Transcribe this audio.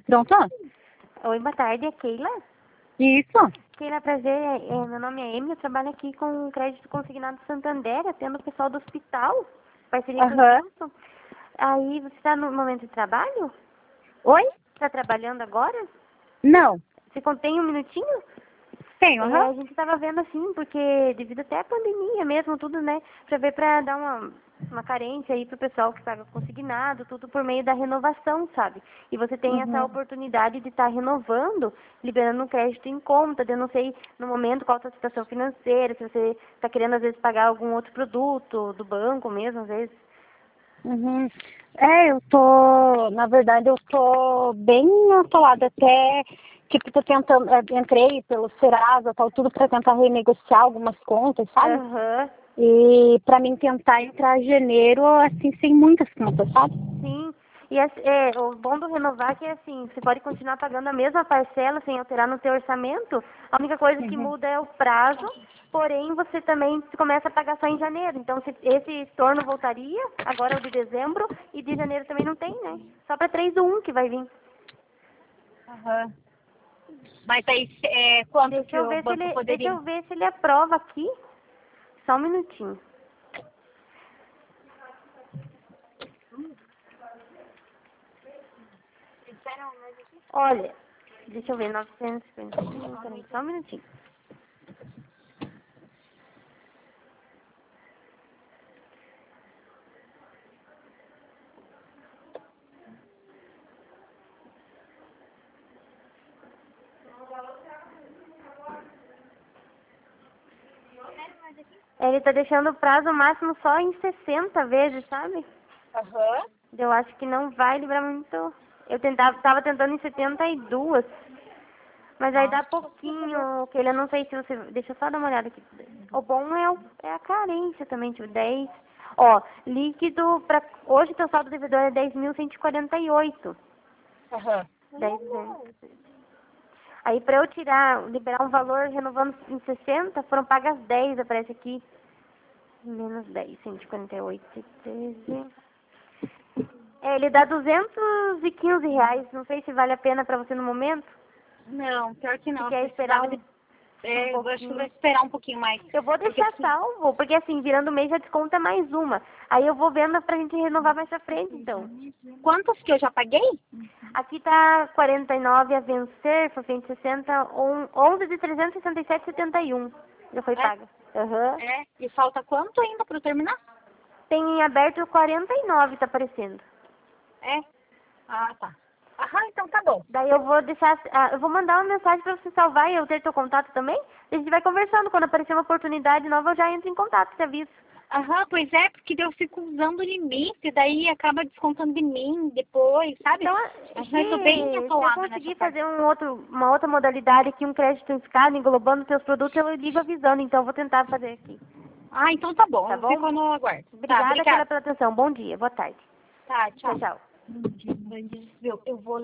Pronto? Oi, boa tarde, é Keila. Isso. Keila, prazer, meu nome é Emily, eu trabalho aqui com o Crédito Consignado Santander, atendo o pessoal do hospital, parceria com o Aham. Wilson. Aí, você está no momento de trabalho? Oi? Está trabalhando agora? Não. Você contém um minutinho? Tenho, A aham. gente estava vendo assim, porque devido até à pandemia mesmo, tudo, né, para ver para dar uma carência aí pro pessoal que paga consignado, tudo por meio da renovação, sabe? E você tem essa Uhum. oportunidade de estar renovando, liberando um crédito em conta, eu não sei no momento qual a sua situação financeira, se você está querendo às vezes pagar algum outro produto do banco mesmo, às vezes. Uhum. Na verdade, eu tô bem atolada até, tipo, tô tentando, entrei pelo Serasa, tal, tudo pra tentar renegociar algumas contas, sabe? Aham. E pra mim tentar entrar em janeiro, assim, sem muitas contas, sabe? Sim, e o bom do renovar é que assim, você pode continuar pagando a mesma parcela sem alterar no seu orçamento. A única coisa que Uhum. muda é o prazo, porém você também começa a pagar só em janeiro. Então esse estorno voltaria, agora é o de dezembro, e de janeiro também não tem, né? Só para 3/1 que vai vir. Aham. Mas aí, quanto Deixa que eu o ver se banco ele, deixa poderia? eu ver se ele aprova aqui. Só um minutinho. Olha, deixa eu ver, 950. Peraí, só um minutinho. Ele tá deixando o prazo máximo só em 60 vezes, sabe? Aham. Eu acho que não vai liberar muito. Tava tentando em 72, mas aí dá pouquinho, que ele eu não sei se você. Deixa eu só dar uma olhada aqui. O bom é a carência também, tipo, 10. Ó, líquido pra. Hoje teu saldo devedor é 10.148. Aham. 10 vezes. Aí pra eu liberar um valor renovando em 60, foram pagas 10, aparece aqui. Menos 10, 148, 13. Ele dá R$ 215. Não sei se vale a pena pra você no momento. Não, pior que Se não. quer esperar Precisava de. um Eu acho que vai pouquinho. esperar um pouquinho mais. Eu vou Porque deixar salvo, porque assim, virando o mês já desconta mais uma. Aí eu vou vendo pra gente renovar mais pra frente, então. quantos que eu já paguei? Aqui tá 49 a vencer, foi 160, 11 de 367,71. Já foi É? paga. Aham. E falta quanto ainda para eu terminar? Tem em aberto 49, tá aparecendo. É? Ah, tá. Aham, então tá bom. Daí eu vou deixar, eu vou mandar uma mensagem pra você salvar e eu ter teu contato também. A gente vai conversando. Quando aparecer uma oportunidade nova, eu já entro em contato, te aviso. Aham, pois é, porque daí eu fico usando o limite, daí acaba descontando de mim depois, sabe? Então, Aham, eu tô bem se eu atolada nessa conseguir parte. fazer uma outra modalidade aqui, um crédito em escala, englobando teus produtos, eu ligo avisando. Então, eu vou tentar fazer aqui. Ah, então tá bom, Tá eu bom? fico no aguardo. Tá, Obrigada, Keila, obrigada. pela atenção. Bom dia, boa tarde. Tá, Tchau, tchau. tchau. Bom dia, bom dia. Eu vou